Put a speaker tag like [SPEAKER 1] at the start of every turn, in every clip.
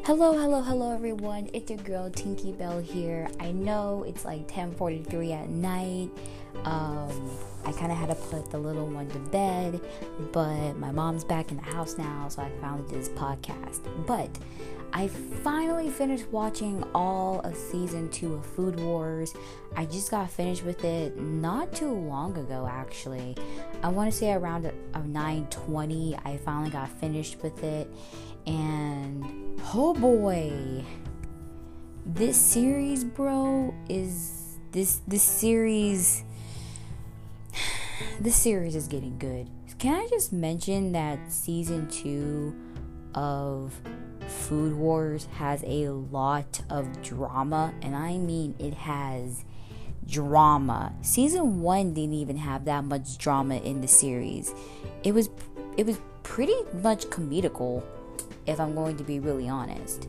[SPEAKER 1] Hello everyone. It's your girl Tinky Bell here. I know it's like 10:43 at night. I kind of had to put the little one to bed, but my mom's back in the house now, so I found this podcast. But I finally finished watching all of season 2 of Food Wars. I just got finished with it not too long ago, actually. I want to say around 9:20 I finally got finished with it, and oh boy, this series, bro, is this series is getting good. Can I just mention that season 2 of Food Wars has a lot of drama, and I mean it has drama. Season 1 didn't even have that much drama in the series. It was pretty much comedical, if I'm going to be really honest.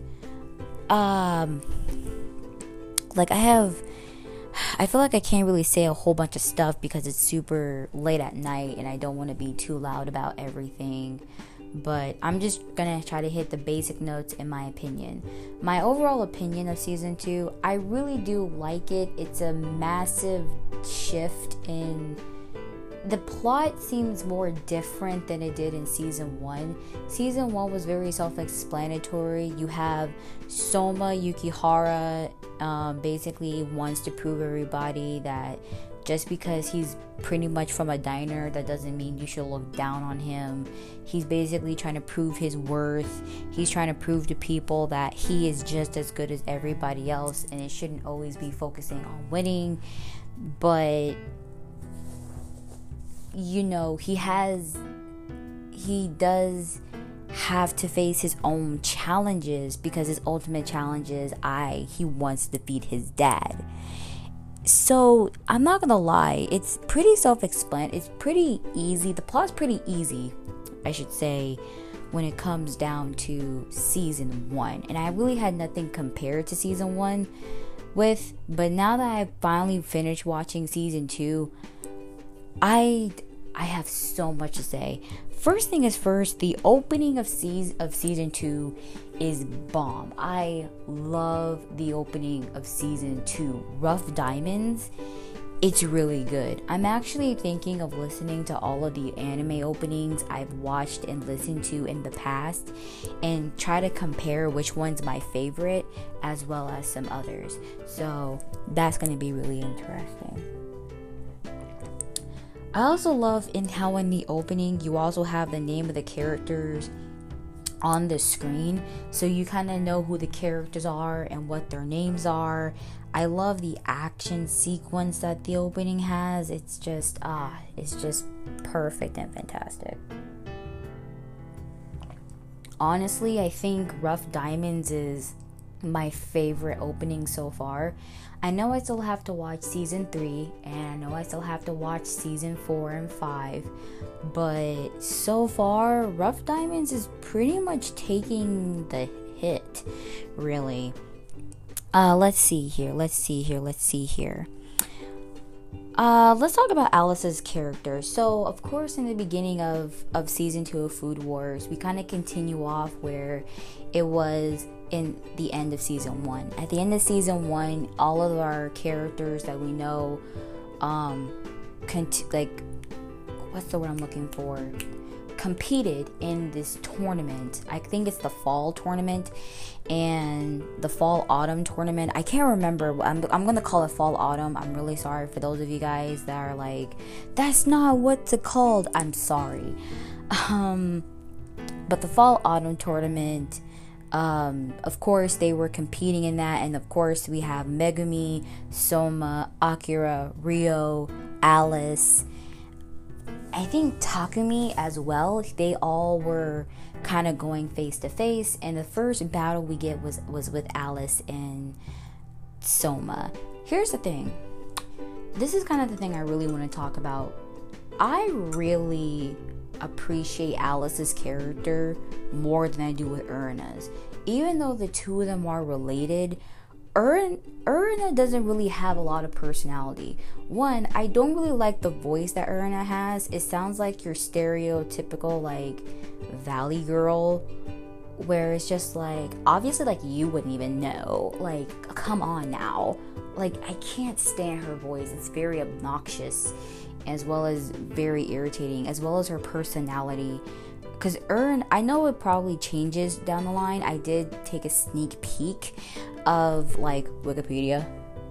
[SPEAKER 1] I feel like I can't really say a whole bunch of stuff because it's super late at night and I don't want to be too loud about everything. But I'm just gonna try to hit the basic notes in my opinion. My overall opinion of season 2, I really do like it. It's a massive shift in the plot. Seems more different than it did in season 1. Season 1 was very self-explanatory. You have Soma Yukihara basically wants to prove everybody that just because he's pretty much from a diner, that doesn't mean you should look down on him. He's basically trying to prove his worth. He's trying to prove to people that he is just as good as everybody else, and it shouldn't always be focusing on winning. But you know, he does have to face his own challenges, because his ultimate challenge is he wants to defeat his dad. So I'm not gonna lie, it's pretty self-explanatory. It's pretty easy. The plot's pretty easy, I should say, when it comes down to season 1. And I really had nothing compared to season 1 with, but now that I finally finished watching season 2, I have so much to say. First thing is first, the opening of season 2 is bomb. I love the opening of season 2. Rough Diamonds, it's really good. I'm actually thinking of listening to all of the anime openings I've watched and listened to in the past and try to compare which one's my favorite, as well as some others. So that's going to be really interesting. I also love how in the opening you also have the name of the characters on the screen, so you kind of know who the characters are and what their names are. I love the action sequence that the opening has. It's just perfect and fantastic. Honestly, I think Rough Diamonds is my favorite opening so far. I know I still have to watch season 3, and I know I still have to watch season 4 and 5, but so far Rough Diamonds is pretty much taking the hit, really. Let's see here. Let's talk about Alice's character. So, of course, in the beginning of season 2 of Food Wars, we kind of continue off where it was in the end of season 1. At the end of season 1, all of our characters that we know, what's the word I'm looking for? Competed in this tournament. I think it's the fall tournament and the fall-autumn tournament. I can't remember. I'm gonna call it fall-autumn. I'm really sorry for those of you guys that are like, that's not what's it called. I'm sorry. But the fall-autumn tournament, of course they were competing in that, and of course we have Megumi, Soma, Akira, Rio, Alice, I think Takumi as well. They all were kind of going face to face, and the first battle we get was with Alice and Soma. Here's the thing. This is kind of the thing I really want to talk about. I really appreciate Alice's character more than I do with Erina's. Even though the two of them are related, Erina doesn't really have a lot of personality. One, I don't really like the voice that Erina has. It sounds like your stereotypical like valley girl where it's just like, obviously, like, you wouldn't even know. Like, come on now. Like, I can't stand her voice. It's very obnoxious, as well as very irritating, as well as her personality. Because I know it probably changes down the line. I did take a sneak peek of, like, Wikipedia.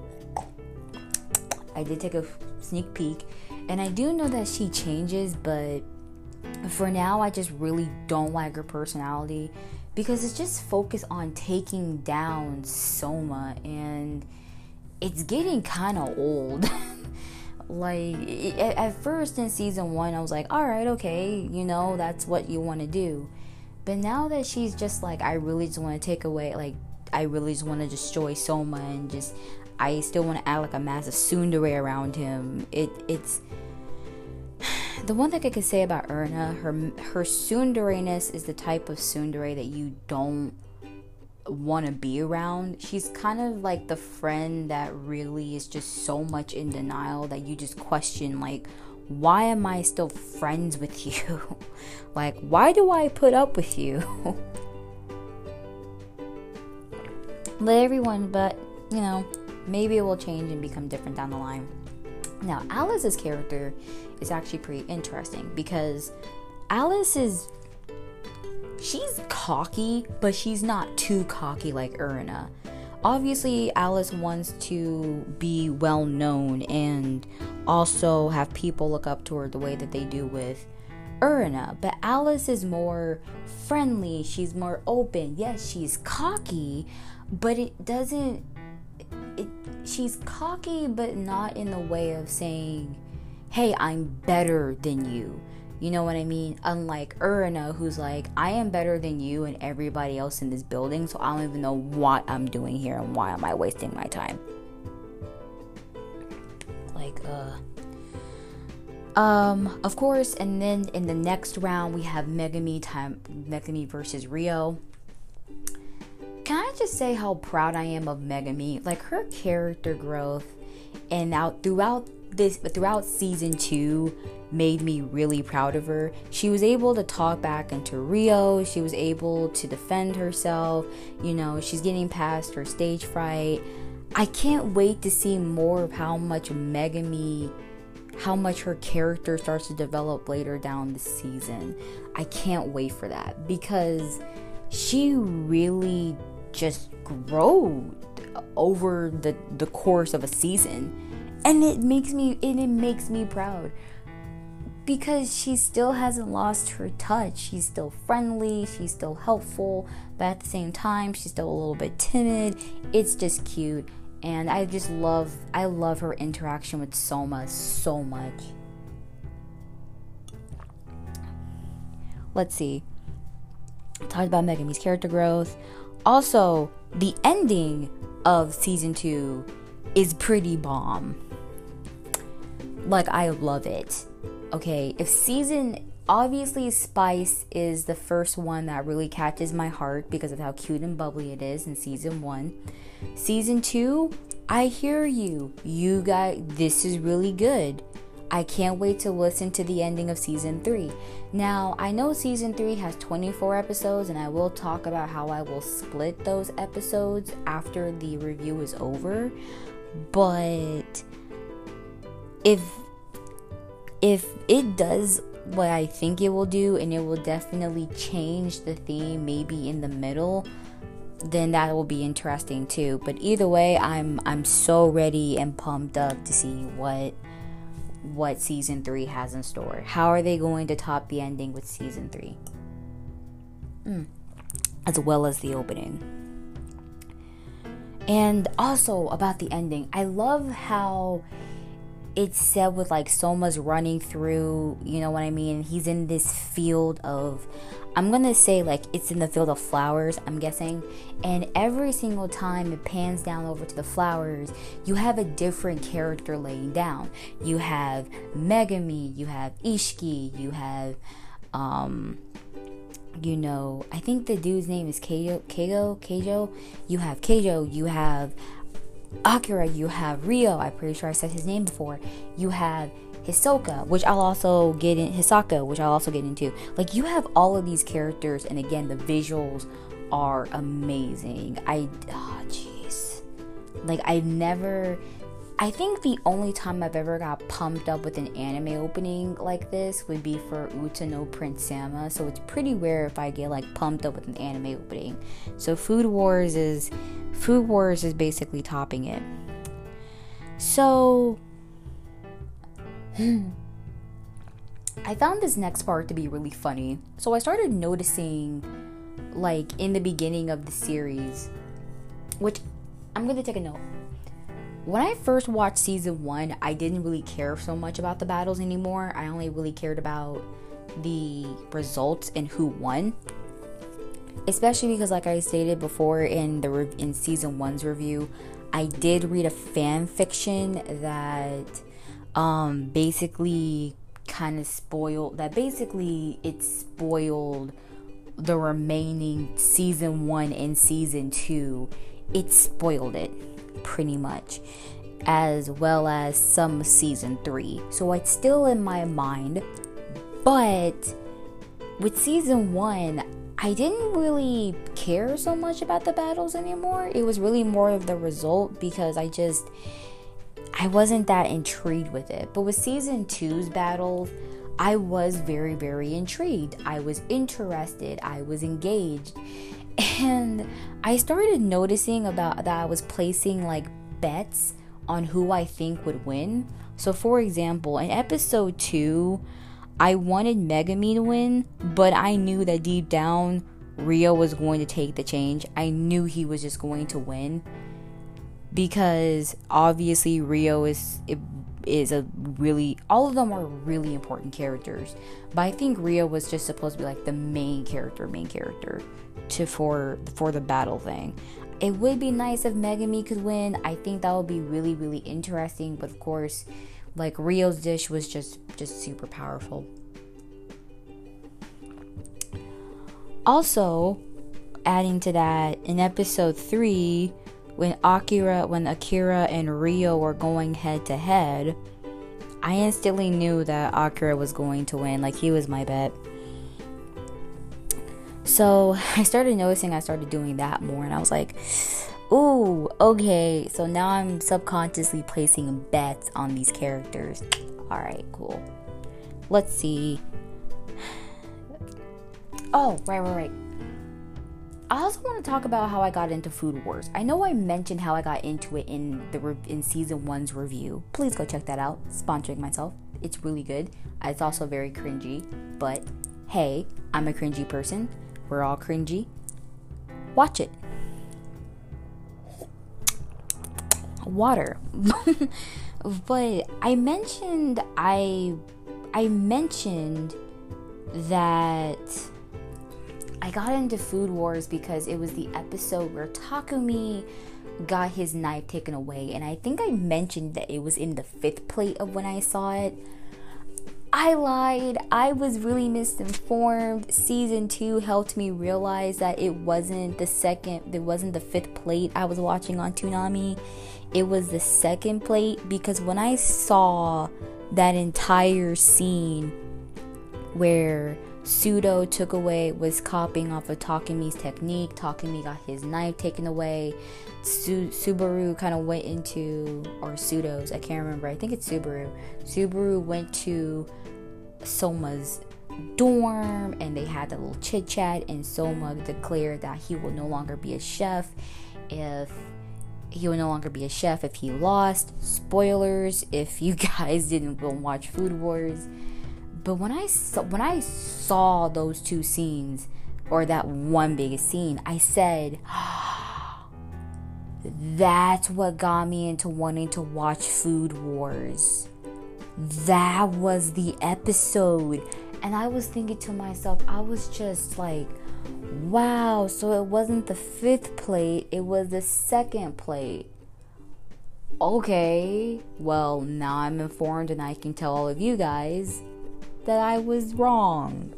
[SPEAKER 1] I did take a sneak peek, and I do know that she changes, but for now, I just really don't like her personality, because it's just focused on taking down Soma, and it's getting kind of old. Like, at first in season 1, I was like, alright, okay, that's what you want to do. But now that she's just like, I really just want to take away, like, I really just want to destroy Soma, and just, I still want to add like a massive tsundere around him. It's the one thing I could say about Erna, her tsundere-ness is the type of tsundere that you don't want to be around. She's kind of like the friend that really is just so much in denial that you just question, like, why am I still friends with you? Like, why do I put up with you? But maybe it will change and become different down the line. Now, Alice's character is actually pretty interesting, because she's cocky, but she's not too cocky like Erna. Obviously, Alice wants to be well known and also have people look up to her the way that they do with Erna. But Alice is more friendly, she's more open. Yes, she's cocky, but she's cocky, but not in the way of saying, hey, I'm better than you. You know what I mean? Unlike Erna, who's like, I am better than you and everybody else in this building, so I don't even know what I'm doing here and why am I wasting my time. Like, of course, and then in the next round, we have Megumi versus Rio. Can I just say how proud I am of Megumi? Like, her character growth and throughout season 2 made me really proud of her. She was able to talk back into Rio. She was able to defend herself. She's getting past her stage fright. I can't wait to see more of how much her character starts to develop later down the season. I can't wait for that, because she really just grew over the course of a season, and it makes me proud, because she still hasn't lost her touch. She's still friendly, she's still helpful, but at the same time she's still a little bit timid. It's just cute, and I love her interaction with Soma so much. Let's see. Talked about Megumi's character growth. Also, the ending of season 2 is pretty bomb. Like, I love it. Okay, obviously Spice is the first one that really catches my heart because of how cute and bubbly it is in season 1. Season 2, I hear you. You guys, this is really good. I can't wait to listen to the ending of season 3. Now, I know season 3 has 24 episodes, and I will talk about how I will split those episodes after the review is over. But if it does what I think it will do, and it will definitely change the theme maybe in the middle, then that will be interesting too. But either way, I'm so ready and pumped up to see what season 3 has in store. How are they going to top the ending with season 3? As well as the opening. And also about the ending, I love how it's said with like Soma's running through, you know what I mean? He's in this field of, I'm gonna say like it's in the field of flowers, I'm guessing. And every single time it pans down over to the flowers, you have a different character laying down. You have Megumi, you have Ishiki, you have, I think the dude's name is Keijo. You have Keijo, you have Akira, you have Rio, I'm pretty sure I said his name before. You have Hisoka, which I'll also get in, Hisaka, which I'll also get into. Like, you have all of these characters, and again, the visuals are amazing. Jeez. Like, I think the only time I've ever got pumped up with an anime opening like this would be for Uta no Prince Sama. So it's pretty rare if I get like pumped up with an anime opening. So Food Wars is basically topping it. So I found this next part to be really funny. So I started noticing, like, in the beginning of the series, which I'm going to take a note. When I first watched season 1, I didn't really care so much about the battles anymore. I only really cared about the results and who won. Especially because, like I stated before in season 1's review, I did read a fan fiction that basically spoiled the remaining season 1 and season 2. It spoiled it pretty much, as well as some season 3. So it's still in my mind, but with season 1, I didn't really care so much about the battles anymore. It was really more of the result, because I wasn't that intrigued with it. But with season 2's battles, I was very, very intrigued. I was interested. I was engaged. And I started noticing that I was placing like bets on who I think would win. So for example, in episode 2, I wanted Megumi to win, but I knew that deep down Rio was going to take the change. I knew he was just going to win, because obviously Rio all of them are really important characters, but I think Rio was just supposed to be like the main character for the battle thing. It would be nice if Megumi could win. I think that would be really, really interesting, but of course, like, Rio's dish was just super powerful. Also, adding to that, in episode 3, when Akira and Rio were going head to head, I instantly knew that Akira was going to win. Like, he was my bet. So I started doing that more, and I was like, ooh, okay, so now I'm subconsciously placing bets on these characters. Alright, cool. Let's see. Oh, right. I also want to talk about how I got into Food Wars. I know I mentioned how I got into it in season 1's review. Please go check that out. Sponsoring myself. It's really good. It's also very cringy, but hey, I'm a cringy person. We're all cringy. Watch it. Water. But I mentioned that I got into Food Wars because it was the episode where Takumi got his knife taken away, and I think I mentioned that it was in the 5th plate of when I saw it. I lied. I was really misinformed. Season 2 helped me realize that it wasn't the 5th plate I was watching on Toonami. It was the 2nd plate, because when I saw that entire scene where Sudo was copying off of Takumi's technique, Takumi got his knife taken away, Subaru kind of went into, or Sudo's, I can't remember, I think it's Subaru went to Soma's dorm, and they had a little chit chat, and Soma declared that he will no longer be a chef if he lost. Spoilers if you guys didn't go watch Food Wars. But when I saw those two scenes, or that one biggest scene, I said, that's what got me into wanting to watch Food Wars. That was the episode. And I was thinking to myself, I was just like, wow, so it wasn't the 5th plate, it was the 2nd plate. Okay, well, now I'm informed, and I can tell all of you guys that I was wrong.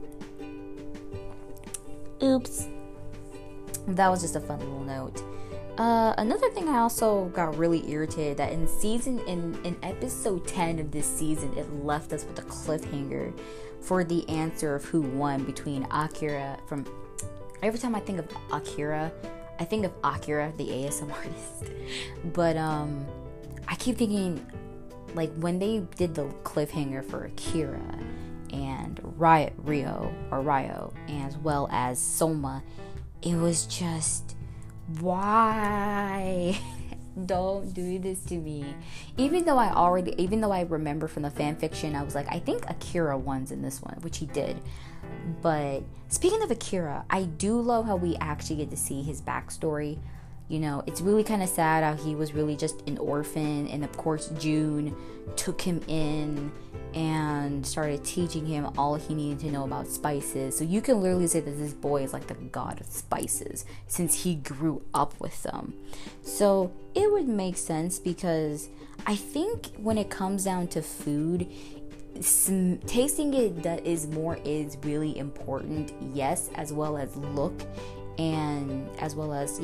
[SPEAKER 1] Oops. That was just a fun little note. Another thing I also got really irritated that in episode 10 of this season, it left us with a cliffhanger for the answer of who won between Akira from... Every time I think of Akira, I think of Akira, the ASM artist. But I keep thinking, like, when they did the cliffhanger for Akira and Ryo, as well as Soma, it was just... Why? Don't do this to me. Even though I remember from the fan fiction, I was like, I think Akira wins in this one, which he did. But speaking of Akira, I do love how we actually get to see his backstory. You know, it's really kind of sad how he was really just an orphan, and of course June took him in and started teaching him all he needed to know about spices. So you can literally say that this boy is like the god of spices since he grew up with them. So it would make sense, because I think when it comes down to food, tasting it is really important. Yes, as well as look, and as well as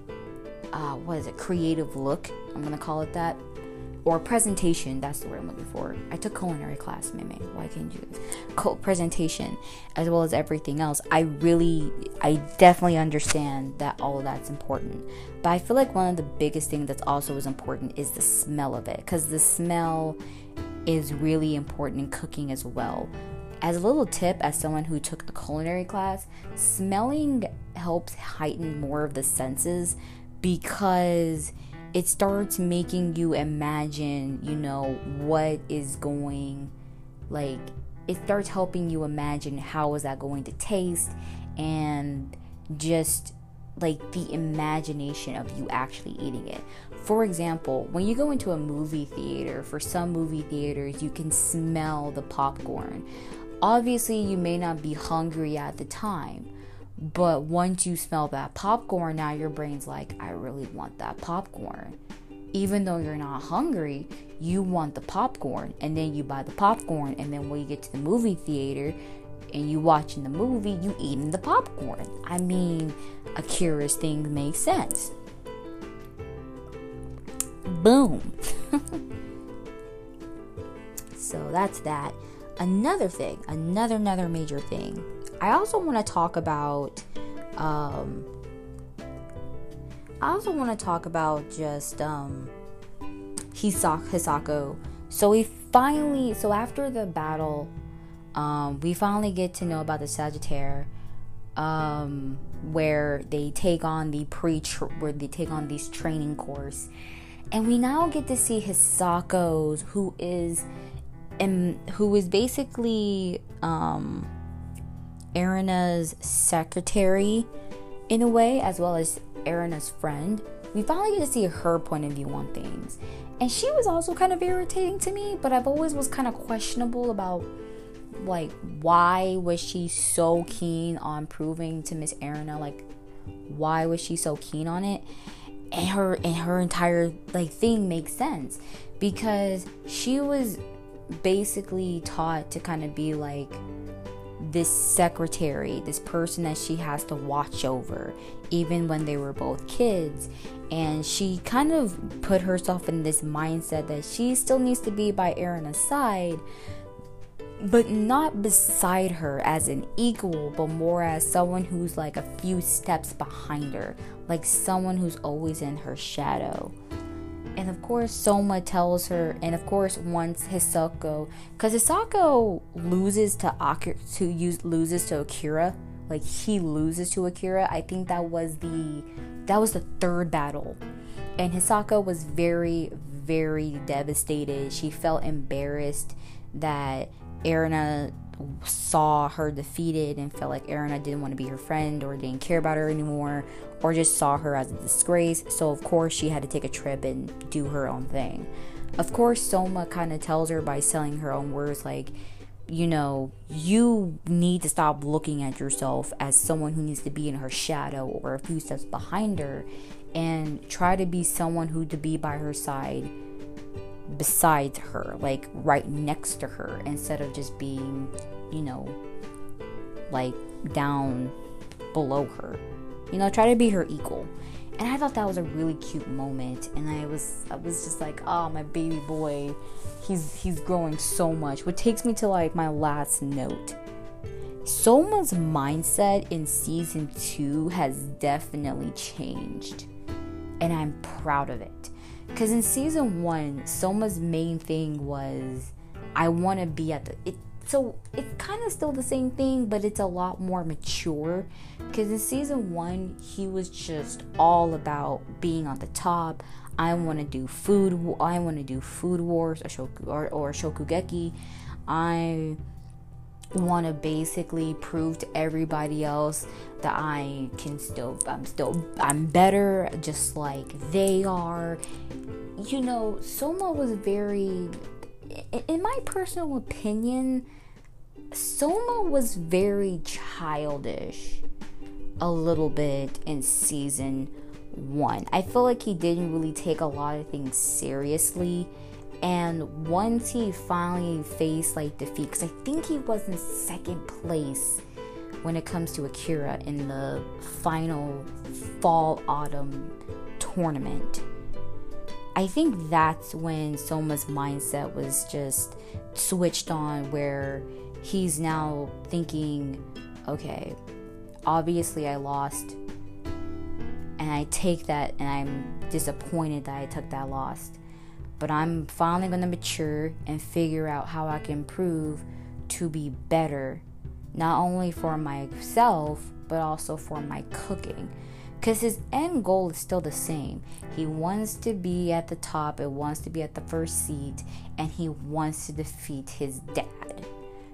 [SPEAKER 1] creative look, I'm gonna call it that, or presentation. That's the word I'm looking for. I took culinary class, Meme. Why can't you do this? Presentation, as well as everything else. I definitely understand that all of that's important, but I feel like one of the biggest things that's also as important is the smell of it, because the smell is really important in cooking as well. As a little tip, as someone who took a culinary class, smelling helps heighten more of the senses, because it starts making you imagine, what is going, like, it starts helping you imagine how is that going to taste, and just like the imagination of you actually eating it. For example, when you go into a movie theater, for some movie theaters, you can smell the popcorn. Obviously, you may not be hungry at the time, but once you smell that popcorn, now your brain's like, I really want that popcorn. Even though you're not hungry, you want the popcorn, and then you buy the popcorn, and then when you get to the movie theater and you watching the movie, you eating the popcorn. I mean, Akira's thing makes sense. Boom. So that's that. Another major thing. I also want to talk about just Hisako. So after the battle, we finally get to know about the Sagittaire, where they take on this training course, and we now get to see Hisako's, who is basically Erina's secretary in a way, as well as Erina's friend. We finally get to see her point of view on things, and she was also kind of irritating to me, but I've always was kind of questionable about, like, why was she so keen on proving to Miss Erina, like, why was she so keen on it? And her entire, like, thing makes sense, because she was basically taught to kind of be like this secretary, this person that she has to watch over, even when they were both kids. And she kind of put herself in this mindset that she still needs to be by Erina's side, but not beside her as an equal, but more as someone who's like a few steps behind her, like someone who's always in her shadow. And of course, Soma tells her, and of course, once Hisako, because Hisako loses to Akira, like he loses to Akira. I think that was the third battle, and Hisako was very, very devastated. She felt embarrassed that Erina saw her defeated and felt like Erina didn't want to be her friend or didn't care about her anymore, or just saw her as a disgrace. So of course she had to take a trip and do her own thing. Of course, Soma kind of tells her by saying her own words, like, you need to stop looking at yourself as someone who needs to be in her shadow or a few steps behind her, and try to be someone who to be by her side, beside her, like right next to her, instead of just being, like down below her. Try to be her equal. And I thought that was a really cute moment, and I was just like, oh, my baby boy, he's growing so much. What takes me to like my last note. Soma's mindset in season 2 has definitely changed, and I'm proud of it. Because in season 1, Soma's main thing was, I want to be at the... So it's kind of still the same thing, but it's a lot more mature. Because in season 1, he was just all about being on the top. I want to do food wars or Shokugeki. I want to basically prove to everybody else that I'm better, just like they are. You know, Soma was very, in my personal opinion, Soma was very childish a little bit in season 1. I feel like he didn't really take a lot of things seriously. And once he finally faced like defeat, because I think he was in second place when it comes to Akira in the final fall-autumn tournament. I think that's when Soma's mindset was just switched on, where he's now thinking, okay, obviously I lost, and I take that, and I'm disappointed that I took that loss. But I'm finally going to mature and figure out how I can improve to be better, not only for myself, but also for my cooking. Because his end goal is still the same. He wants to be at the top, and wants to be at the first seat, and he wants to defeat his dad.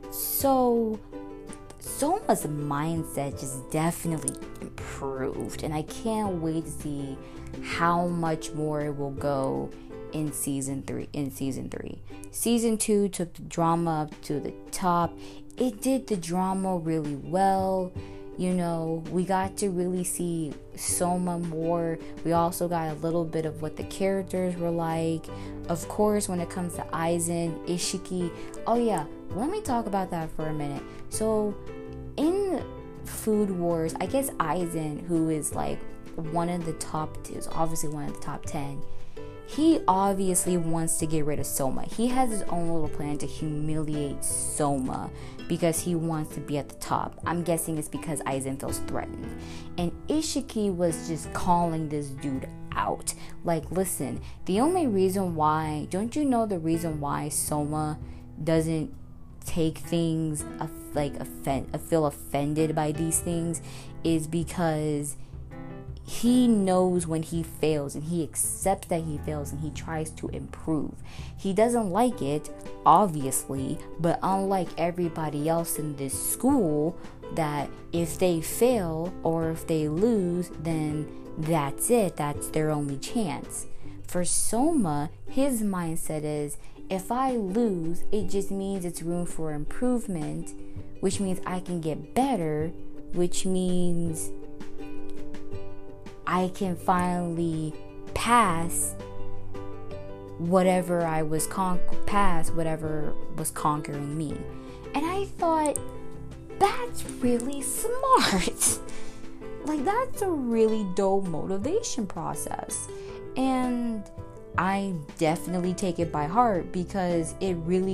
[SPEAKER 1] So Soma's mindset just definitely improved, and I can't wait to see how much more it will go in season 3. Season 2 took the drama up to the top. It did the drama really well. You know, we got to really see Soma more. We also got a little bit of what the characters were like. Of course, when it comes to Aizen, Ishiki. Oh yeah, let me talk about that for a minute. So, in Food Wars, I guess Aizen, who is like one of the top 10, he obviously wants to get rid of Soma. He has his own little plan to humiliate Soma because he wants to be at the top. I'm guessing it's because Aizen feels threatened. And Ishiki was just calling this dude out. Like, listen, the only reason why, don't you know the reason why Soma doesn't take things feel offended by these things is because he knows when he fails, and he accepts that he fails, and he tries to improve. He doesn't like it, obviously, but unlike everybody else in this school, that if they fail or if they lose, then that's it. That's their only chance. For Soma, his mindset is, if I lose, it just means it's room for improvement, which means I can get better, which means I can finally pass whatever whatever was conquering me. And I thought, that's really smart. Like, that's a really dope motivation process. And I definitely take it by heart because I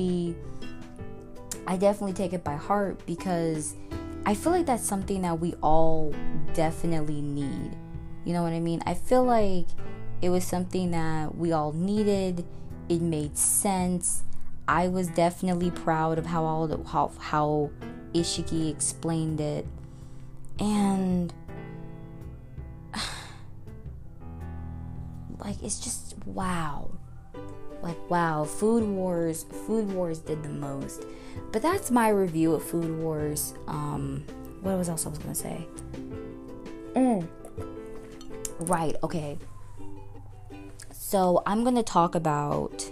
[SPEAKER 1] feel like that's something that we all definitely need. You know what I mean? I feel like it was something that we all needed. It made sense. I was definitely proud of how Ishiki explained it. And like, it's just wow. Like, wow, Food Wars did the most. But that's my review of Food Wars. What else I was gonna say? Right, okay. So I'm gonna talk about,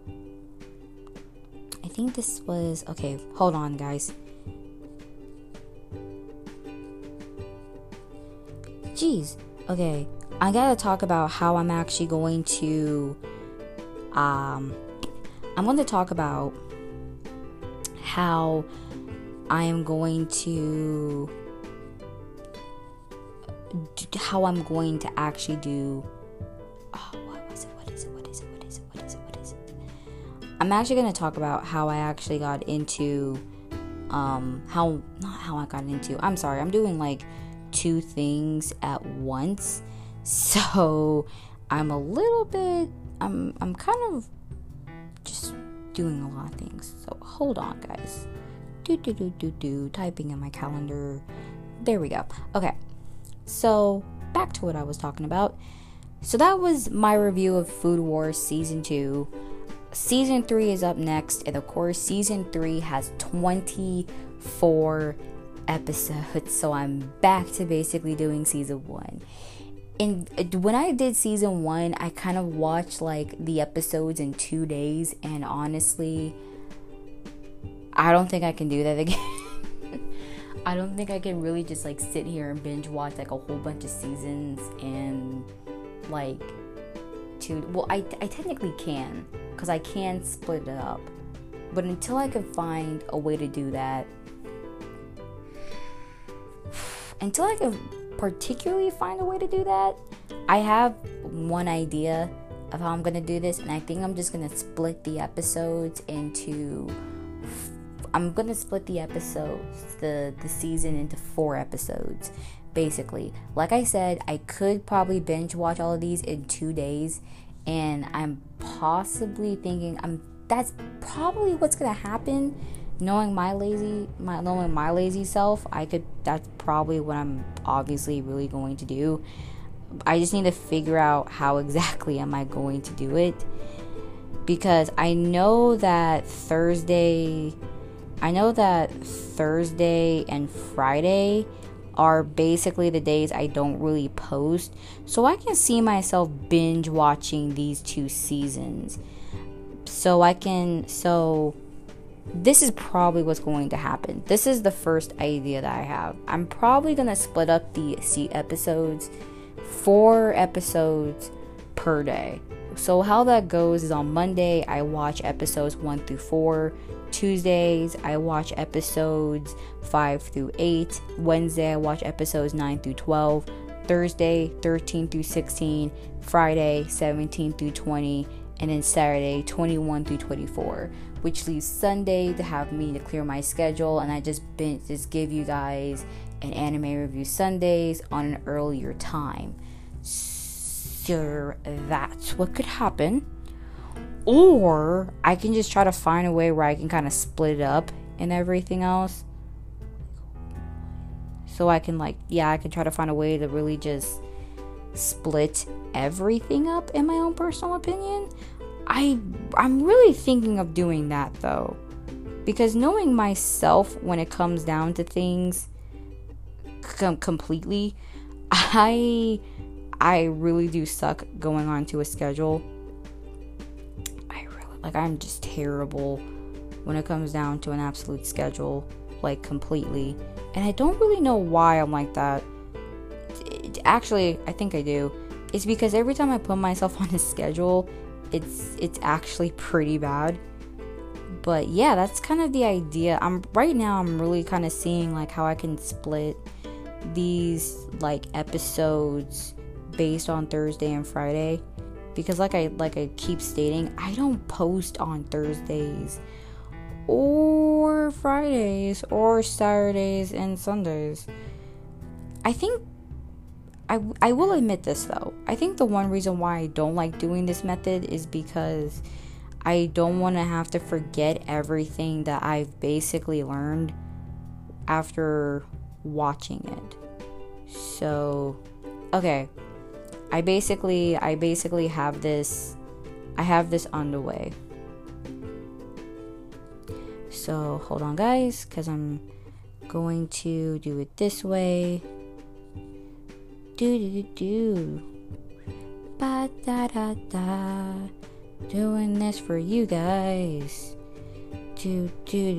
[SPEAKER 1] I think this was, okay, hold on guys. Jeez, okay. I gotta talk about how I'm actually going to, I'm gonna talk about how I am going to how I'm going to actually do. Oh, what is it? I'm actually going to talk about how I actually got into, I'm doing like 2 things at once. So I'm kind of just doing a lot of things. So hold on, guys. Typing in my calendar. There we go. Okay. So back to what I was talking about. So that was my review of Food Wars Season 2. Season 3 is up next, and of course Season 3 has 24 episodes, so I'm back to basically doing Season 1. And when I did Season 1, I kind of watched like the episodes in 2 days, and honestly, I don't think I can do that again. I don't think I can really just like sit here and binge watch like a whole bunch of seasons and like I technically can, because I can split it up, but until I can find a way to do that, until I can particularly find a way to do that, I have one idea of how I'm gonna do this, and I think I'm just gonna split the episodes into the season into 4 episodes, basically. Like I said, I could probably binge watch all of these in 2 days, and I'm possibly thinking that's probably what's gonna happen. Knowing my lazy self, that's probably what I'm obviously really going to do. I just need to figure out how exactly am I going to do it, because I know that Thursday and Friday are basically the days I don't really post. So I can see myself binge watching these 2 seasons. So this is probably what's going to happen. This is the first idea that I have. I'm probably going to split up the episodes, 4 episodes per day. So how that goes is on Monday, I watch episodes 1 through 4. Tuesdays, I watch episodes 5 through 8. Wednesday, I watch episodes 9 through 12. Thursday, 13 through 16. Friday, 17 through 20. And then Saturday, 21 through 24. Which leaves Sunday to have me to clear my schedule. And I just give you guys an anime review Sundays on an earlier time. So that's what could happen. Or I can just try to find a way where I can kind of split it up and everything else. So I can I can try to find a way to really just split everything up, in my own personal opinion. I'm really thinking of doing that though. Because knowing myself when it comes down to things completely, I really do suck going on to a schedule. I'm just terrible when it comes down to an absolute schedule, like completely. And I don't really know why I'm like that. Actually, I think I do. It's because every time I put myself on a schedule, it's actually pretty bad. But yeah, that's kind of the idea. I'm really kind of seeing like how I can split these like episodes based on Thursday and Friday. Because like I keep stating, I don't post on Thursdays or Fridays or Saturdays and Sundays. I think I will admit this though. I think the one reason why I don't like doing this method is because I don't want to have to forget everything that I've basically learned after watching it. So, okay. I basically have this on the way. So hold on guys, because I'm going to do it this way. Ba da da da. Doing this for you guys. Do.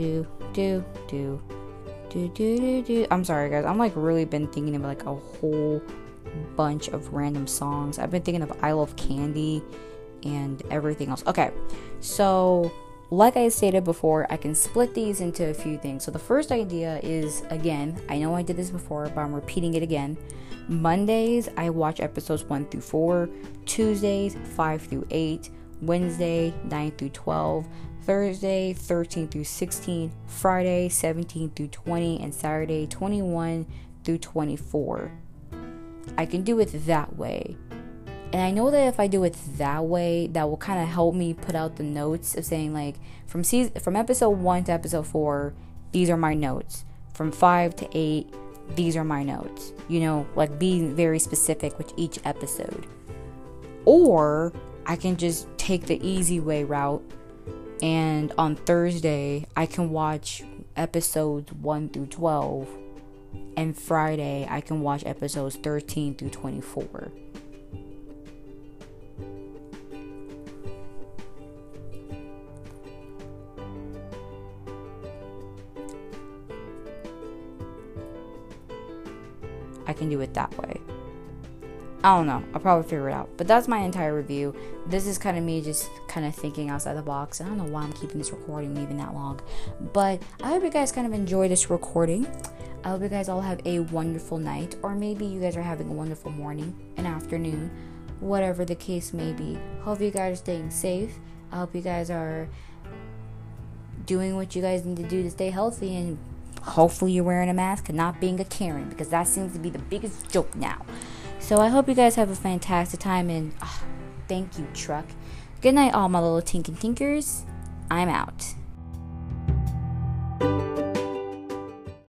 [SPEAKER 1] I'm sorry guys, I'm like really been thinking of like a whole bunch of random songs. I've been thinking of I Love Candy and everything else. Okay, so like I stated before, I can split these into a few things. So the first idea is, again, I know I did this before, but I'm repeating it again. Mondays, I watch episodes 1 through 4. Tuesdays, 5 through 8. Wednesday, 9 through 12. Thursday, 13 through 16. Friday, 17 through 20. And Saturday, 21 through 24. I can do it that way. And I know that if I do it that way, that will kind of help me put out the notes of saying, like, from episode 1 to episode 4, these are my notes. From 5 to 8, these are my notes. You know, like, being very specific with each episode. Or I can just take the easy way route, and on Thursday, I can watch episodes 1 through 12. And Friday, I can watch episodes 13 through 24. I can do it that way. I don't know. I'll probably figure it out. But that's my entire review. This is kind of me just kind of thinking outside the box. I don't know why I'm keeping this recording even that long. But I hope you guys kind of enjoy this recording. I hope you guys all have a wonderful night. Or maybe you guys are having a wonderful morning, an afternoon, whatever the case may be. Hope you guys are staying safe. I hope you guys are doing what you guys need to do to stay healthy, and hopefully you're wearing a mask and not being a Karen, because that seems to be the biggest joke now. So I hope you guys have a fantastic time, and thank you, truck. Good night, all my little tinkers. I'm out.